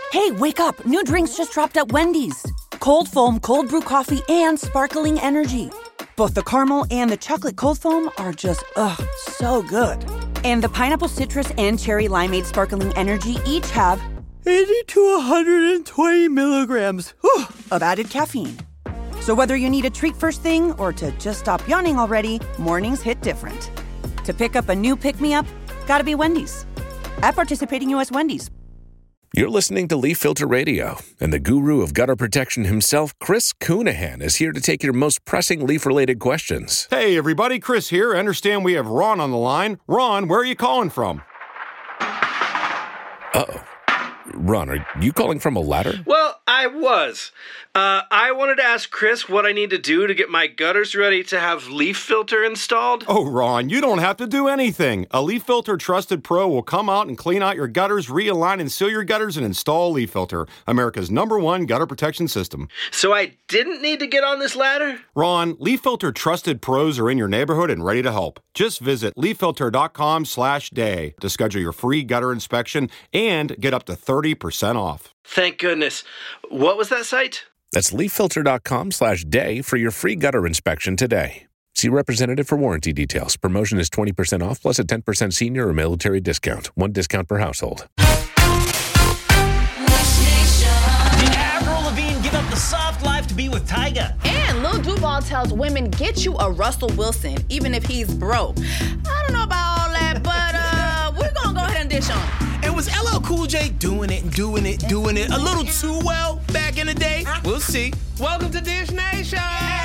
Hey, wake up. New drinks just dropped at Wendy's. Cold foam, cold brew coffee, and sparkling energy. Both the caramel and the chocolate cold foam are just, so good. And the pineapple citrus and cherry limeade sparkling energy each have 80 to 120 milligrams of added caffeine. So whether you need a treat first thing or to just stop yawning already, mornings hit different. To pick up a new pick-me-up, gotta be Wendy's. At participating U.S. Wendy's. You're listening to Leaf Filter Radio, and the guru of gutter protection himself, Chris Coonahan, is here to take your most pressing leaf-related questions. Hey, everybody, Chris here. I understand we have Ron on the line. Ron, where are you calling from? Uh-oh. Ron, are you calling from a ladder? Well, I was. I wanted to ask Chris what I need to do to get my gutters ready to have Leaf Filter installed. Oh, Ron, you don't have to do anything. A Leaf Filter Trusted Pro will come out and clean out your gutters, realign and seal your gutters, and install Leaf Filter, America's #1 gutter protection system. So I didn't need to get on this ladder? Ron, Leaf Filter Trusted Pros are in your neighborhood and ready to help. Just visit leaffilter.com/day to schedule your free gutter inspection and get up to 30% off. Thank goodness. What was that site? That's leaffilter.com/day for your free gutter inspection today. See representative for warranty details. Promotion is 20% off plus a 10% senior or military discount. One discount per household. Did Avril Lavigne give up the soft life to be with Tyga? And Lil Duval tells women, get you a Russell Wilson, even if he's broke. I don't know about all that, but we're going to go ahead and dish on it. And was LL Cool J doing it a little too well back in the day? We'll see. Welcome to Dish Nation!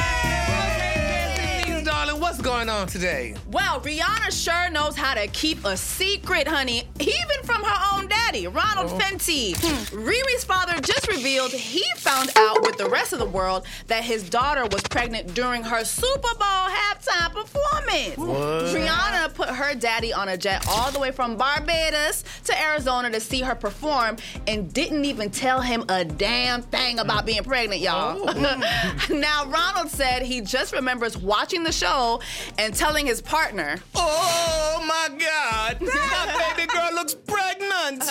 Darling, what's going on today? Well, Rihanna sure knows how to keep a secret, honey, even from her own daddy, Ronald Fenty. Riri's father just revealed he found out with the rest of the world that his daughter was pregnant during her Super Bowl halftime performance. What? Rihanna put her daddy on a jet all the way from Barbados to Arizona to see her perform and didn't even tell him a damn thing about being pregnant, y'all. Now, Ronald said he just remembers watching the show and telling his partner, Oh my God, my baby girl looks pregnant.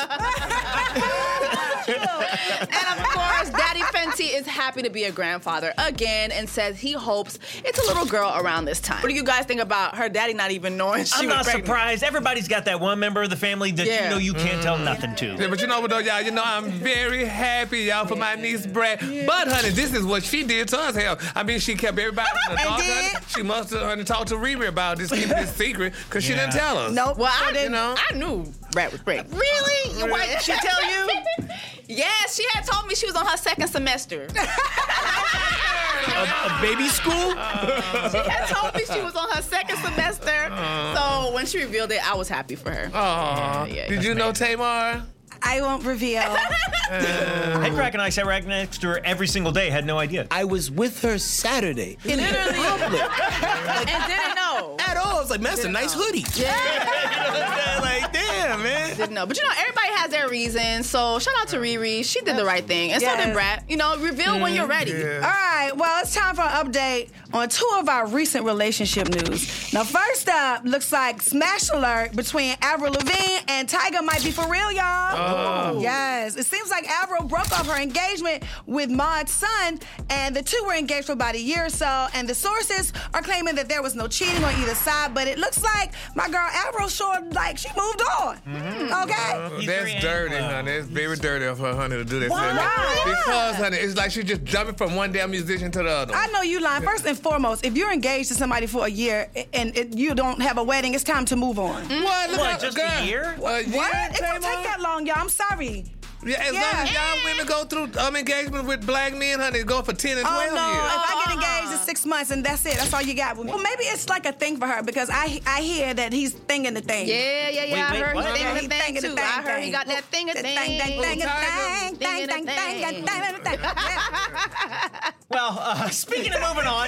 And of course, Daddy Fenty is happy to be a grandfather again and says he hopes it's a little girl around this time. What do you guys think about her daddy not even knowing she I'm was not pregnant? surprised. Everybody's got that one member of the family that you know you can't tell nothing to. Yeah, but you know what though, y'all, I'm very happy, y'all, for my niece Brad. But honey, this is what she did to us. Hell, I mean, she kept everybody in the dark. Honey. She must have talked to Riri about this, keeping this secret, because she didn't tell us. Nope. Well, I didn't. I knew Brad was pregnant. Really? Your wife, she tell you? Yes, she had told me she was on her second semester. A baby school? She had told me she was on her second semester. So when she revealed it, I was happy for her. Did you know Tamar? I won't reveal. Headcrack and I sat right next to her every single day, had no idea. I was with her Saturday in public. And didn't know. At all. I was like, man, that's a nice hoodie. Yeah. Like, damn, man. Didn't know. But you know, everybody has their reasons. So shout out to Riri. She did the right thing. And so did Brad. You know, reveal when you're ready. All right, well, it's time for an update on two of our recent relationship news. Now, first up, looks like smash alert between Avril Lavigne and Tyga might be for real, y'all. Oh. Yes. It seems like Avril broke off her engagement with Maud's son, and the two were engaged for about a year or so, and the sources are claiming that there was no cheating on either side, but it looks like my girl Avril sure, like, she moved on. Okay? That's dirty, honey. It's very dirty of her, honey, to do that. Why? Because, honey, it's like she just jumping from one damn musician to the other. I know you lying. First and foremost, if you're engaged to somebody for a year and you don't have a wedding, it's time to move on. What? Just a year? What? It don't take that long, y'all. I'm sorry. Yeah, as long as y'all women go through engagement with black men, honey, go for 10 and 12 Oh, no. years. If I get engaged, it's 6 months, and that's it. That's all you got with me. Well, maybe it's like a thing for her, because I hear that he's thinging the thing. Yeah. Wait, I heard what? he's Yeah, thinking the thing, too. I heard he got that thing. Well, speaking of moving on,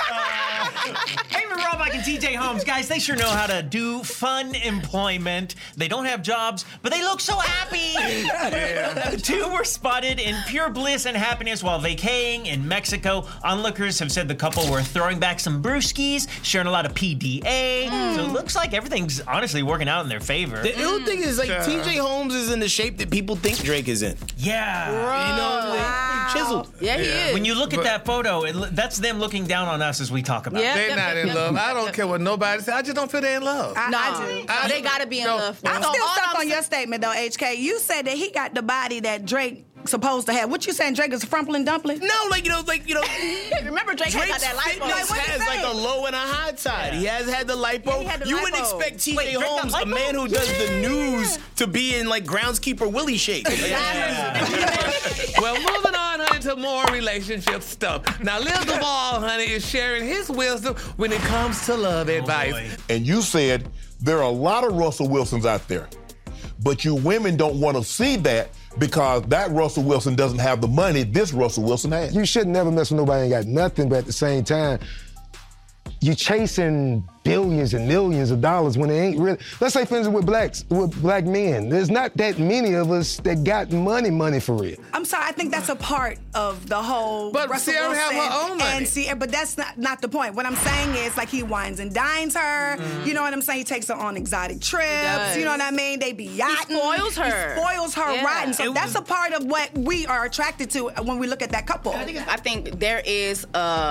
Amy Robach and TJ Holmes, guys, they sure know how to do fun employment. They don't have jobs, but they look so happy. The two were spotted in pure bliss and happiness while vacating in Mexico. Onlookers have said the couple were throwing back some brewskis, sharing a lot of PDA. So it looks like everything's honestly working out in their favor. The ill thing is, like, TJ Holmes is in the shape that people think Drake is in. Yeah. You know, like, pretty chiseled. Yeah, he is. When you look at that photo, that's them looking down on us as we talk about it. They're not in love. I don't care what nobody says. I just don't feel they're in love. I do. They gotta be in love. I'm still stuck on your statement, though, HK. You said that he got the body that Drake supposed to have. What you saying, Drake is a frumpling dumpling? No, like, you know. Remember Drake had Drake's that lipo. fitness has like a low and a high side. He has had the lipo. You wouldn't expect TJ Holmes, a man who does the news, to be in like groundskeeper Willie shape. Well, moving on, honey, to more relationship stuff. Now, Liz Duval, honey, is sharing his wisdom when it comes to love advice. And you said there are a lot of Russell Wilsons out there, but you women don't want to see that because that Russell Wilson doesn't have the money this Russell Wilson has. You should never mess with nobody ain't got nothing, but at the same time, you chasing billions and millions of dollars when it ain't really. Let's say, for instance, with black men, there's not that many of us that got money for real. I'm sorry, I think that's a part of the whole. But Russell Sierra Wilson have her own money. and Sierra, but that's not the point. What I'm saying is, like, he wines and dines her. You know what I'm saying? He takes her on exotic trips. You know what I mean? They be yachting. He spoils her. He spoils her rotten. So that's a part of what we are attracted to when we look at that couple. I think there is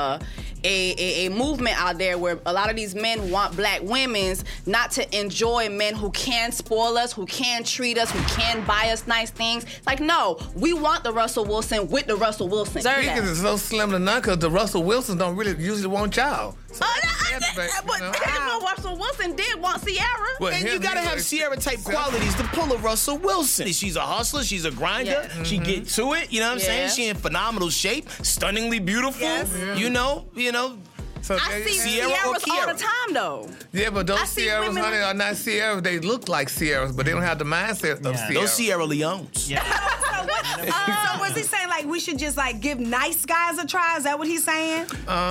a movement out there where a lot of these men want black women's not to enjoy men who can spoil us, who can treat us, who can buy us nice things. It's like, no, we want the Russell Wilson with the Russell Wilson. Speaking is so slim to none because the Russell Wilsons don't really usually want y'all. So but Russell Wilson did want Sierra. Well, and you gotta have Sierra-type qualities to pull a Russell Wilson. She's a hustler, she's a grinder, she get to it, you know what I'm saying? She in phenomenal shape, stunningly beautiful, you know. So I see Sierras all the time, though. Yeah, but those Sierras, honey, are not Sierras. They look like Sierras, but they don't have the mindset of Sierra. Those Sierra Leones. Yeah. So was he saying, like, we should just, like, give nice guys a try? Is that what he's saying?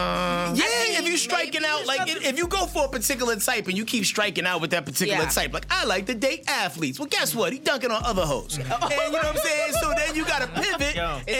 If you're striking out, like, if you go for a particular type and you keep striking out with that particular type, like, I like to date athletes. Well, guess what? He dunking on other hoes. And you know what I'm saying? So then you got to pivot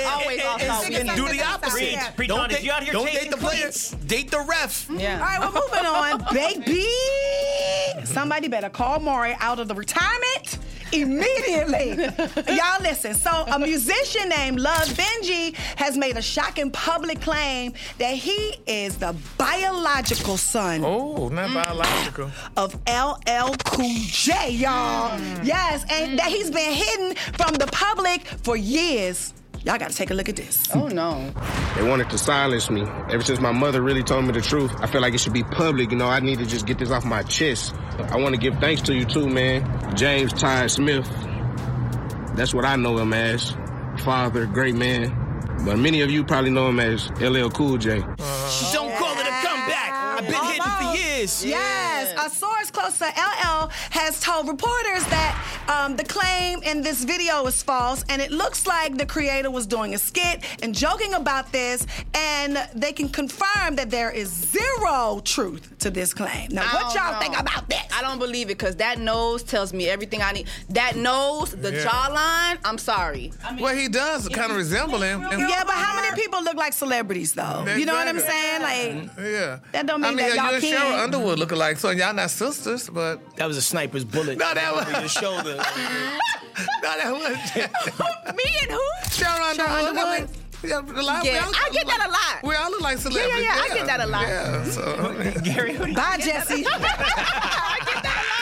and do the opposite. Don't date the players. Date the ref. All right, we're moving on, baby. Somebody better call Maury out of the retirement immediately. Y'all listen. So a musician named Love Benji has made a shocking public claim that he is the biological son. Oh, not biological. Of LL Cool J, y'all. Yes, and that he's been hidden from the public for years. Y'all gotta take a look at this. Oh, no. They wanted to silence me. Ever since my mother really told me the truth, I feel like it should be public. You know, I need to just get this off my chest. I want to give thanks to you too, man. James Ty Smith. That's what I know him as. Father, great man. But many of you probably know him as LL Cool J. Don't call it a comeback. I've been hidden for years. Yes. A source close to LL has told reporters that the claim in this video is false, and it looks like the creator was doing a skit and joking about this, and they can confirm that there is zero truth to this claim. Now, what y'all think about this? I don't believe it, because that nose tells me everything I need. That nose, the jawline, I'm sorry. Well, he does kind of resemble him. Yeah, but how many people look like celebrities, though? You know what I'm saying? Like, that don't mean that y'all you and can't. Cheryl Underwood look alike, so y'all not sisters, but... That was a sniper's bullet. No, that was... over your shoulder. No, that was... Me and who? Cheryl Underwood. I get that a lot. We all look like celebrities. Yeah, I get that a lot. Yeah, so... Gary, who do you... Bye, Jesse. I get that a lot.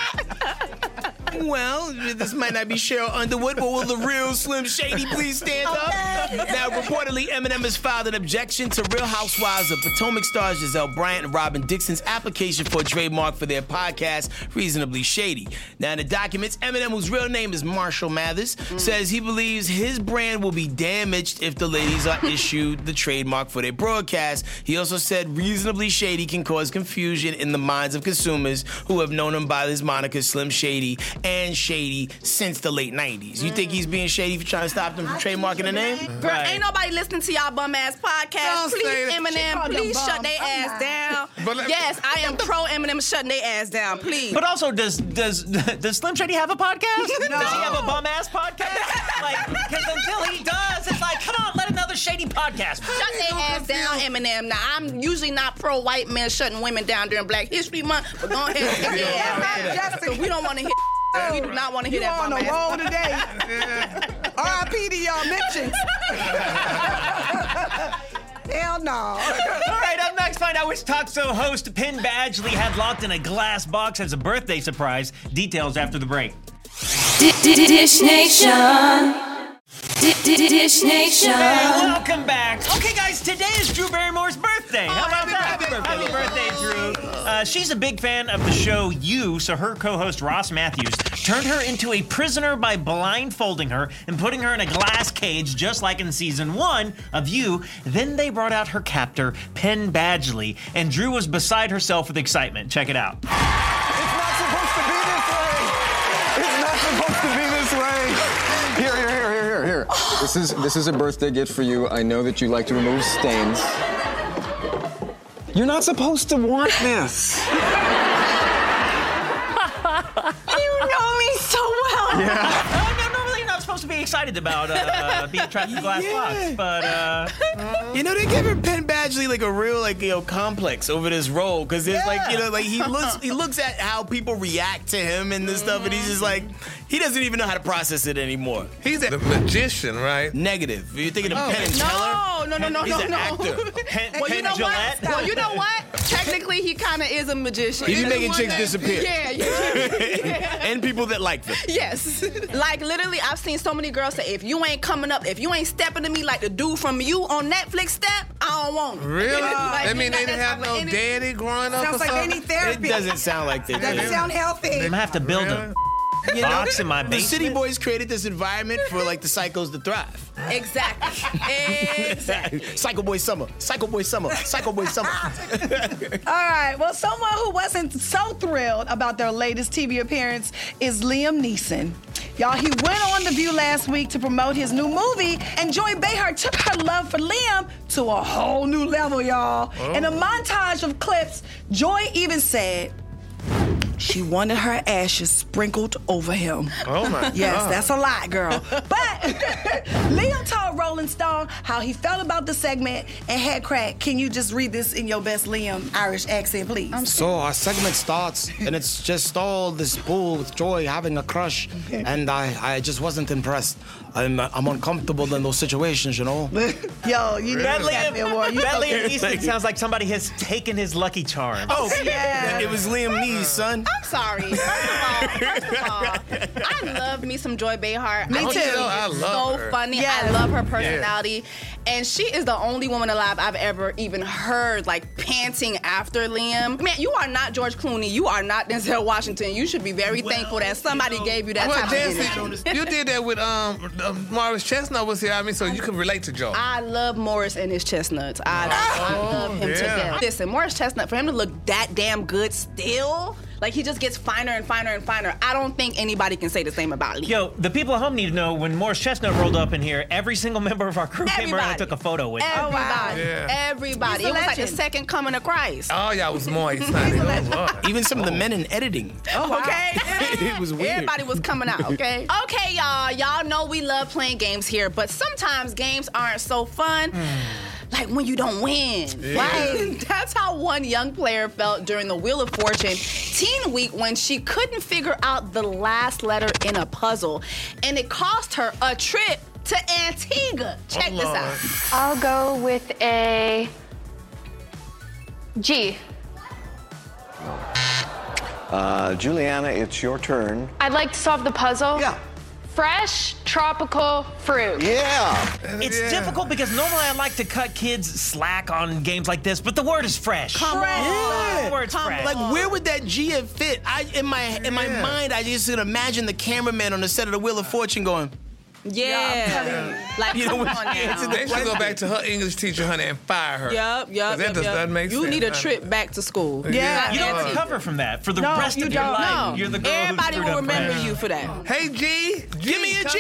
Well, this might not be Cheryl Underwood, but will the real Slim Shady please stand up? Now, reportedly, Eminem has filed an objection to Real Housewives of Potomac stars Giselle Bryant and Robin Dixon's application for a trademark for their podcast, Reasonably Shady. Now, in the documents, Eminem, whose real name is Marshall Mathers, says he believes his brand will be damaged if the ladies are issued the trademark for their broadcast. He also said Reasonably Shady can cause confusion in the minds of consumers who have known him by his moniker Slim Shady and shady since the late 90s. You think he's being shady for trying to stop them from trademarking the name? Girl, ain't nobody listening to y'all bum ass podcast. Don't say Please, that. Eminem, please shut their ass down. Yes, I am pro Eminem shutting their ass down, please. But also, does Slim Shady have a podcast? No. Does he have a bum ass podcast? Like, because until he does, it's like, come on, let another shady podcast. Shut their ass down, Eminem. Now, I'm usually not pro white men shutting women down during Black History Month, but go ahead and take your ass down. So we don't want to hear. We do not want to hear that on bum the ass. roll today. R.I.P. to y'all mentions. Hell no. All right, up next, find out which talk show host Penn Badgley had locked in a glass box as a birthday surprise. Details after the break. Dish Nation. Dish Nation. Hey, welcome back. Okay, guys, today is Drew Barrymore's birthday. How about that? Happy birthday, Drew. She's a big fan of the show You, so her co-host Ross Matthews turned her into a prisoner by blindfolding her and putting her in a glass cage, just like in season 1 of You. Then they brought out her captor, Penn Badgley, and Drew was beside herself with excitement. Check it out. It's not supposed to be this way. It's not supposed to be this way. Here. This is a birthday gift for you. I know that you like to remove stains. You're not supposed to want this. You know me so well. No, normally you're not supposed to be excited about being trapped in a glass box, but You know, they give her Penn Badgley like a real complex over this role, because it's he looks at how people react to him and this stuff, and he's just like, he doesn't even know how to process it anymore. He's a magician, right? Negative. You're thinking of Penn and Teller? No. He's an actor. Well, you know what? Well, you know what? Technically, he kind of is a magician. He be making chicks disappear. Yeah. And people that like them. Yes. Like, literally, I've seen so many girls say, if you ain't coming up, if you ain't stepping to me like the dude from You on Netflix step, I don't want it. Really? Like, I mean, they didn't have no daddy growing up Sounds or like something? they need therapy. It doesn't sound like that. Doesn't sound healthy. I'm gonna have to build a box in my The basement. City Boys created this environment for like the psychos to thrive. Exactly. Psycho Boy Summer. Psycho Boy Summer. Psycho Boy Summer. All right. Well, someone who wasn't so thrilled about their latest TV appearance is Liam Neeson. Y'all, he went on The View last week to promote his new movie, and Joy Behar took her love for Liam to a whole new level, y'all. In a montage of clips, Joy even said she wanted her ashes sprinkled over him. Oh, my God. Yes, that's a lot, girl. But Liam told Rolling Stone how he felt about the segment and had crack. Can you just read this in your best Liam Irish accent, please? So our segment starts, and it's just all this bull with Joy having a crush, and I just wasn't impressed. I'm uncomfortable in those situations, you know? Yo, you That need Liam, that award. You that know- Liam Neeson sounds like somebody has taken his Lucky Charm. Oh, yeah. It was Liam Neeson, son. I'm sorry. First of all, I love me some Joy Behar. Me I think too. she's I love so her. funny. Yes. I love her personality. And she is the only woman alive I've ever even heard, like, panting after Liam. Man, you are not George Clooney. You are not Denzel Washington. You should be very thankful that somebody gave you that Well, type of energy. you did that with Morris Chestnut was here. I mean, so you can relate to Joe. I love Morris and his chestnuts. I love him to death. Listen, Morris Chestnut, for him to look that damn good still, like he just gets finer and finer and finer. I don't think anybody can say the same about Liam. Yo, the people at home need to know when Morris Chestnut rolled up in here, every single member of our crew came around and took a photo with him. Everybody. Yeah. Everybody. He's a It was like the legend. second coming of Christ. Oh, yeah, it was moist, honey. Oh, Lord. Even some of the men in editing. Okay? It was weird. Everybody was coming out, okay? Okay, y'all. Y'all know we love playing games here, but sometimes games aren't so fun. Like when you don't win. Right? That's how one young player felt during the Wheel of Fortune Teen Week when she couldn't figure out the last letter in a puzzle. And it cost her a trip to Antigua. Check this out. I'll go with a G. Juliana, it's your turn. I'd like to solve the puzzle. Yeah. Fresh tropical fruit. Yeah. It's difficult because normally I like to cut kids slack on games like this, but the word is fresh. The word's fresh. Like, where would that G have fit? In my mind, I just could imagine the cameraman on the set of the Wheel of Fortune going, Yeah. Like, You know come what? on now. They should go back to her English teacher, honey, and fire her. Yup. That just doesn't make sense. You need a honey. trip back to school. Yeah. You don't recover from that for the rest of your life. No. You're the girl Everybody who will screwed up remember friends. you for that. Hey, G. Give me a G.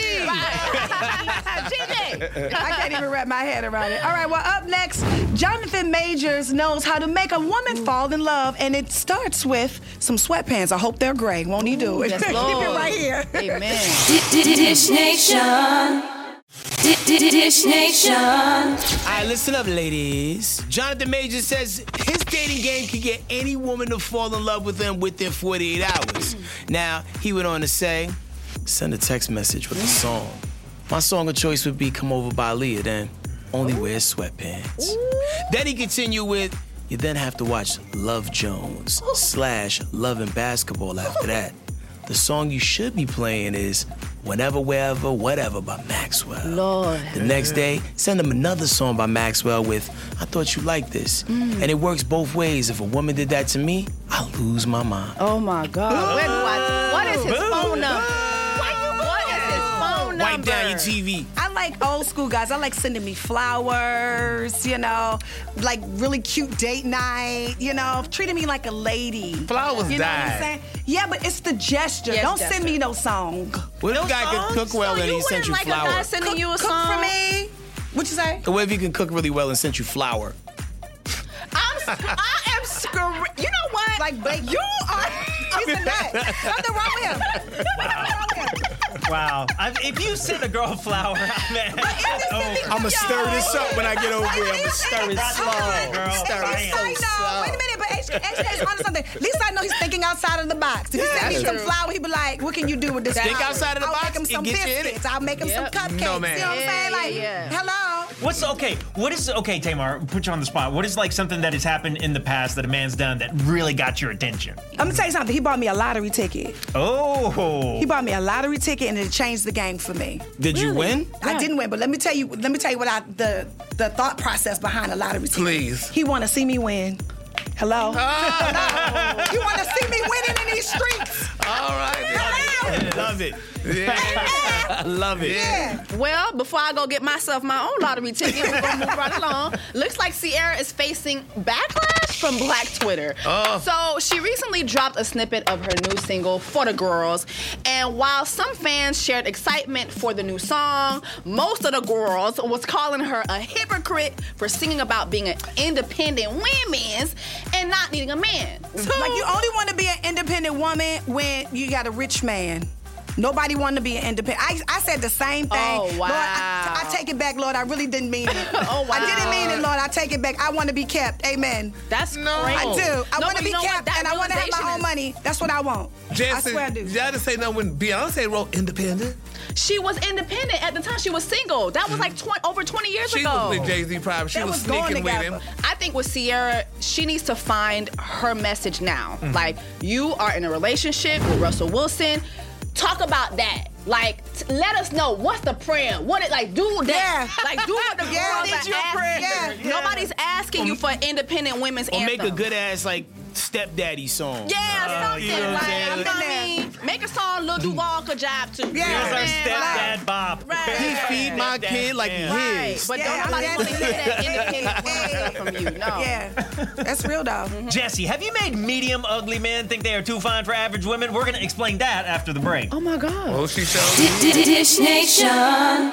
I can't even wrap my head around it. All right, well, up next, Jonathan Majors knows how to make a woman fall in love, and it starts with some sweatpants. I hope they're gray. Won't he do it? Yes, Keep Lord. it right here. Amen. Dish Nation. Dish Nation. All right, listen up, ladies. Jonathan Majors says his dating game can get any woman to fall in love with him within 48 hours. Now, he went on to say, send a text message with a song. My song of choice would be Come Over by Aaliyah, then only wear sweatpants. Then he continued with, you then have to watch Love Jones / Love and Basketball after that. The song you should be playing is Whenever, Wherever, Whatever by Maxwell. Lord. The next day, send him another song by Maxwell with I Thought You Liked This. And it works both ways. If a woman did that to me, I'll lose my mind. Oh my God. Where do what is his phone number? What is his phone number? Wipe down your TV. I like old school guys. I like sending me flowers, you know, like really cute date night, you know, treating me like a lady. Flowers you know what died. I'm saying? Yeah, but it's the gesture. Yes, Don't gesture. send me no song. What if a guy could cook well and he sent you like a guy flour? sending you a Cook song? for me. What you say? What if he can cook really well and sent you flour? I am screaming. You know what? Like, but you are. He's a nut. Something wrong with him. Wow. If you send a girl a flower, man. I'm going to stir this up when I get over here. I'm going to stir it slow. Girl, At least I know. Wait a minute, but HK's onto something. At least I know he's thinking outside of the box. If he send me some flour, he'd be like, what can you do with this Think flour? outside of the I'll box make him and some get you in it. biscuits. I'll make him some cupcakes. No, man. You know what I'm saying? Like, hello. What's okay? What is okay, Tamar? Put you on the spot. What is like something that has happened in the past that a man's done that really got your attention? I'm gonna tell you something. He bought me a lottery ticket. Oh. He bought me a lottery ticket, and it changed the game for me. Did you win? I didn't win, but let me tell you what the thought process behind a lottery ticket. Please. He want to see me win. Hello. Hello. You want to see me winning in these streets? All right. I love it. Yeah. I love it. Yeah. Well, before I go get myself my own lottery ticket, we're gonna move right along. Looks like Ciara is facing backlash from Black Twitter. So she recently dropped a snippet of her new single, For the Girls. And while some fans shared excitement for the new song, most of the girls was calling her a hypocrite for singing about being an independent woman and not needing a man. So, Like, you only want to be an independent woman when you got a rich man. Nobody wanted to be an independent. I said the same thing. Oh, wow. Lord, I take it back, Lord. I really didn't mean it. Oh, wow. I didn't mean it, Lord. I take it back. I want to be kept. Amen. That's I crazy. do. I No, want but to be you know what? kept, That and I want to have my realization own money. That's what I want. I swear I do. Y'all just say no when Beyonce wrote Independent. She was independent at the time. She was single. That was like over 20 years She ago. was with Jay-Z probably. She They was was going sneaking with together. him. I think with Ciara, she needs to find her message now. Like, you are in a relationship with Russell Wilson. Talk about that. Like, let us know what's the prayer. What it like? Do that. Yeah. Like, do what the girls Yeah, are it's your asking. prayer. Yeah. Nobody's asking you for independent women's Or anthem. make a good ass, like, stepdaddy song. Yeah, something you know what I'm like. saying? You know what I mean? Make a song Lil Duval could jive to. Yeah. Here's our Man, stepdad Bob. Right. He feed my Stepdad kid like Sam. Right, but Yeah, don't nobody I'm want to hear that dead. independent women stuff from you. No. Yeah. That's real, though. Jesse, have you made medium ugly men think they are too fine for average women? We're gonna explain that after the break. Oh my God. Oh, she showed Dish Nation.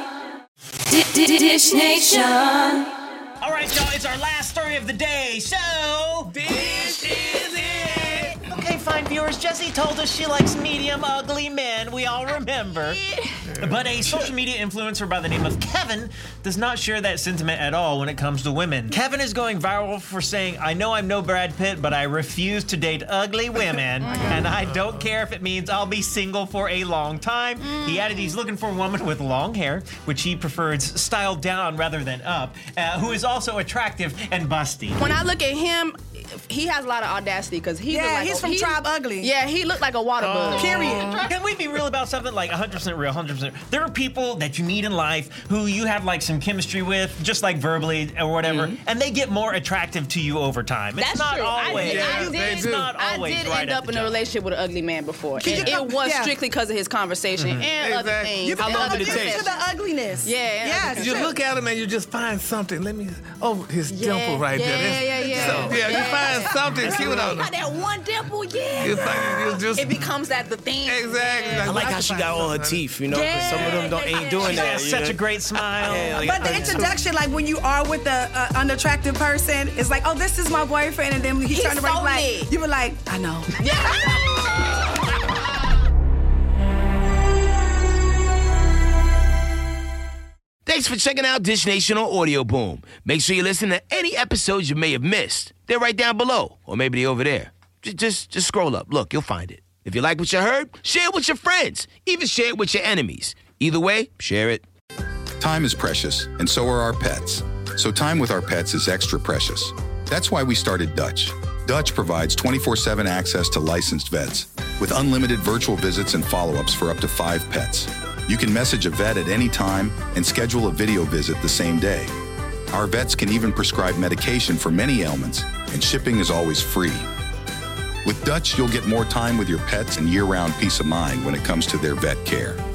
Dish Nation. All right, y'all, it's our last story of the day. So, This is it. okay, fine viewers. Jessie told us she likes medium ugly men. We all remember. But a social media influencer by the name of Kevin does not share that sentiment at all when it comes to women. Kevin is going viral for saying, I know I'm no Brad Pitt, but I refuse to date ugly women, and I don't care if it means I'll be single for a long time. He added he's looking for a woman with long hair, which he prefers styled down rather than up, who is also attractive and busty. When I look at him, he has a lot of audacity because he looked like he's from Tribe Ugly. Yeah, he looked like a water bug. Period. Can we be real about something? Like 100% real, 100%. There are people that you meet in life who you have like some chemistry with, just like verbally or whatever, and they get more attractive to you over time. It's That's not true. always. It's not always I did right end up at in the a job. relationship with an ugly man before. And it was strictly because of his conversation and other things. You How long did it take? To the ugliness. Yeah. You look at him and you just find something. His dimple right there. You find something cute on him. Got that one dimple, It becomes that the thing. Exactly. I like how she got all her teeth, you know, because some of them ain't doing She that. has you such know? a great smile. But the introduction, like when you are with the unattractive person, it's like, oh, this is my boyfriend, and then when he turned around, so like, lit. you were like, I know. Thanks for checking out Dish Nation on Audio Boom. Make sure you listen to any episodes you may have missed. They're right down below, or maybe they're over there. Just scroll up. Look, you'll find it. If you like what you heard, share it with your friends. Even share it with your enemies. Either way, share it. Time is precious, and so are our pets. So time with our pets is extra precious. That's why we started Dutch. Dutch provides 24/7 access to licensed vets with unlimited virtual visits and follow-ups for up to 5 pets. You can message a vet at any time and schedule a video visit the same day. Our vets can even prescribe medication for many ailments, and shipping is always free. With Dutch, you'll get more time with your pets and year-round peace of mind when it comes to their vet care.